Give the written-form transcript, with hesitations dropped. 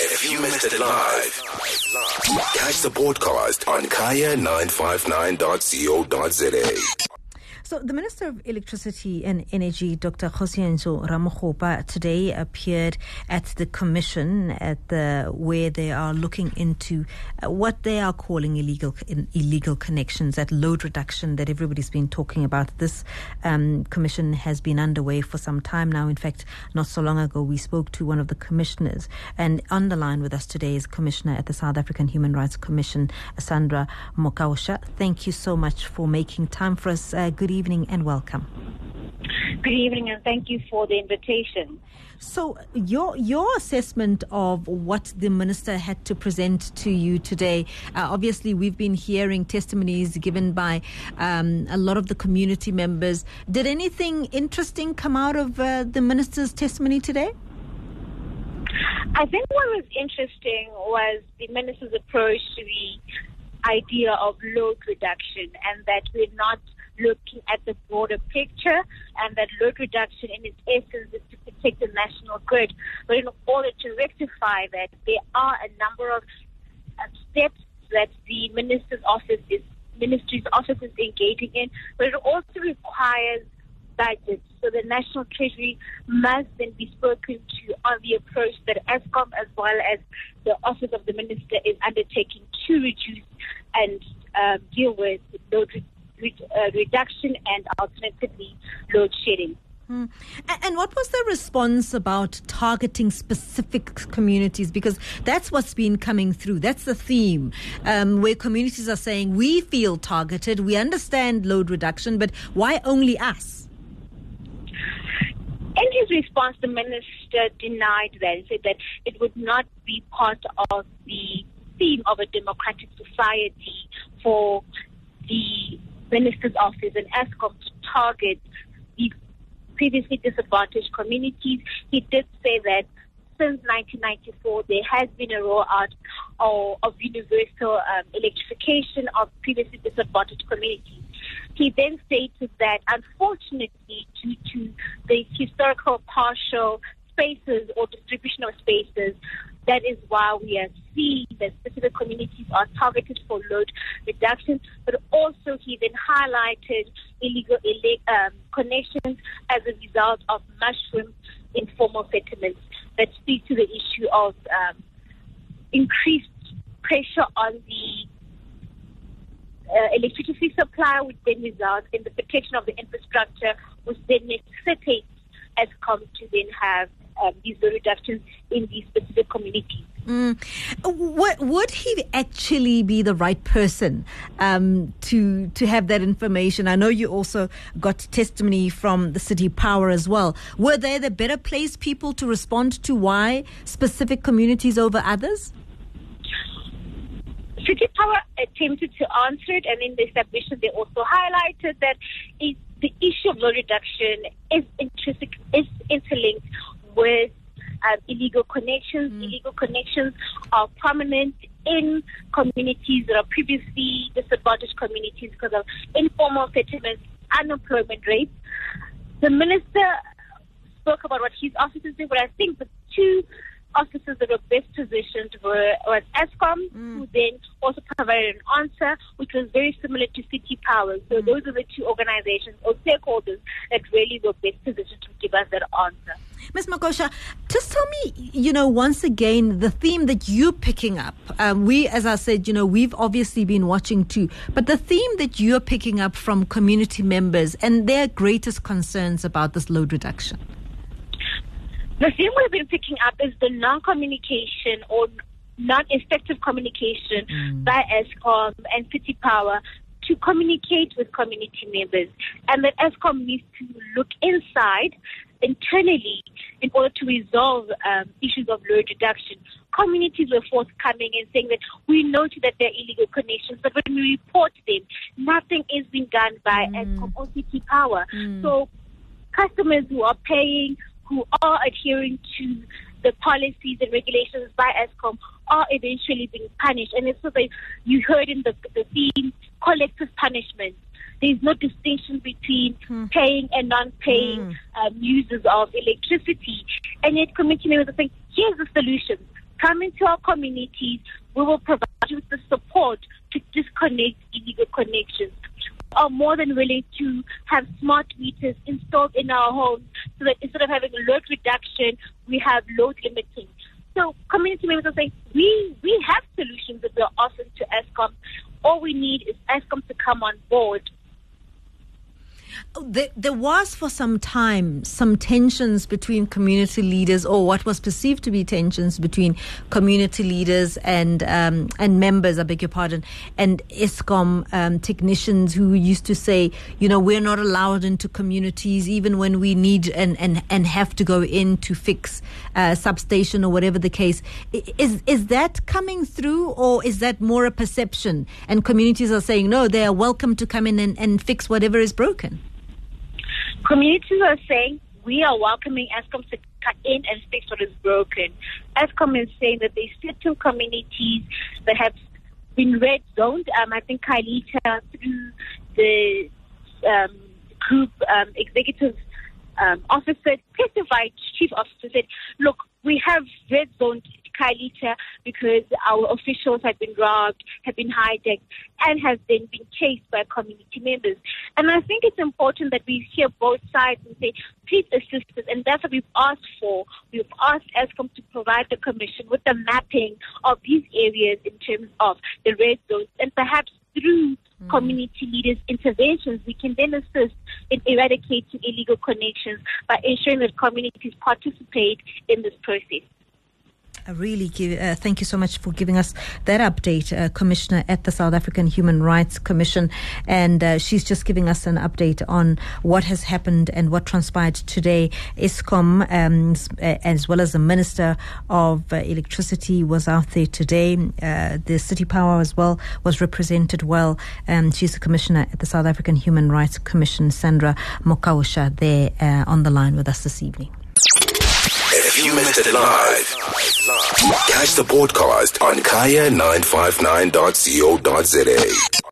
If you missed it live, catch the podcast on kaya959.co.za. So the Minister of Electricity and Energy, Dr. Kgosientsho Ramokgopa, today appeared at the commission where they are looking into what they are calling illegal connections, that load reduction that everybody's been talking about. This commission has been underway for some time now. In fact, not so long ago, we spoke to one of the commissioners, and on the line with us today is Commissioner at the South African Human Rights Commission, Sandra Mokausha. Thank you so much for making time for us. Good evening and welcome. Good evening and thank you for the invitation. So your assessment of what the minister had to present to you today, obviously we've been hearing testimonies given by a lot of the community members. Did anything interesting come out of the minister's testimony today? I think what was interesting was the minister's approach to the idea of load reduction, and that we're not looking at the broader picture, and that load reduction in its essence is to protect the national grid. But in order to rectify that, there are a number of steps that the ministry's office is engaging in, but it also requires budget. So the National Treasury must then be spoken to on the approach that Eskom as well as the Office of the Minister is undertaking to reduce and deal with load reduction and alternatively load shedding. And what was the response about targeting specific communities? Because that's what's been coming through. That's the theme, where communities are saying, we feel targeted, we understand load reduction, but why only us? In his response, the minister denied that. He said that it would not be part of the theme of a democratic society for the minister's office and Eskom to target the previously disadvantaged communities. He did say that since 1994, there has been a rollout of universal electrification of previously disadvantaged communities. He then stated that, unfortunately, due to the historical partial spaces or distribution of spaces, that is why we are seeing that specific communities are targeted for load reduction. But also he then highlighted illegal connections as a result of mushroom informal settlements that speak to the issue of increased pressure on the electricity supply, which then results in the protection of the infrastructure, which then necessitates Eskom to then have these reductions in these specific communities. Would he actually be the right person to have that information? I know you also got testimony from the City Power as well. Were they the better placed people to respond to why specific communities over others? City Power attempted to answer it, and in the submission they also highlighted that the issue of load reduction is interlinked with illegal connections. Illegal connections are prominent in communities that are previously disadvantaged communities because of informal settlements, unemployment rates. The minister spoke about what his office is doing, but I think the two officers that were best positioned was Eskom, who then also provided an answer, which was very similar to City Power. So those are the two organizations or stakeholders that really were best positioned to give us that answer. Ms. Mokausha, just tell me, once again, the theme that you're picking up. We, as I said, we've obviously been watching too, but the theme that you're picking up from community members and their greatest concerns about this load reduction. The theme we've been picking up is the non-communication or non-effective communication by Eskom and City Power to communicate with community members, and that Eskom needs to look inside internally in order to resolve issues of load reduction. Communities were forthcoming and saying that we noted that there are illegal connections, but when we report them, nothing is being done by Eskom or City Power. So customers who are paying, who are adhering to the policies and regulations by Eskom are eventually being punished. And it's so that you heard in the theme, collective punishment. There's no distinction between paying and non-paying users of electricity. And yet community members are saying, here's the solution. come into our communities. We will provide you with the support to disconnect illegal connections. We are more than willing to have smart meters installed in our homes so that instead of having load reduction, we have load limiting. So community members are saying, we have solutions that we're offering to Eskom. All we need is Eskom to come on board. There was for some time some tensions between community leaders, or what was perceived to be tensions between community leaders and members, I beg your pardon, and Eskom technicians who used to say, we're not allowed into communities even when we need and have to go in to fix substation or whatever the case. Is that coming through, or is that more a perception? And communities are saying, no, they are welcome to come in and fix whatever is broken. Communities are saying we are welcoming Eskom to cut in and fix what is broken. Eskom is saying that there's certain communities that have been red zoned. I think Khayelitsha, through the group executive officer, testified, chief officer said, look, we have red zoned Khayelitsha because our officials have been robbed, have been hijacked, and have then been chased by community members. And I think it's important that we hear both sides and say, please assist us. And that's what we've asked for. We've asked Eskom to provide the commission with the mapping of these areas in terms of the red zones. And perhaps through community leaders' interventions, we can then assist in eradicating illegal connections by ensuring that communities participate in this process. Thank you so much for giving us that update, Commissioner at the South African Human Rights Commission. And she's just giving us an update on what has happened and what transpired today. Eskom, as well as the Minister of Electricity, was out there today. The City Power as well was represented well. She's the Commissioner at the South African Human Rights Commission, Sandra Mokausha, there on the line with us this evening. If you missed it live, catch the podcast on kaya959.co.za.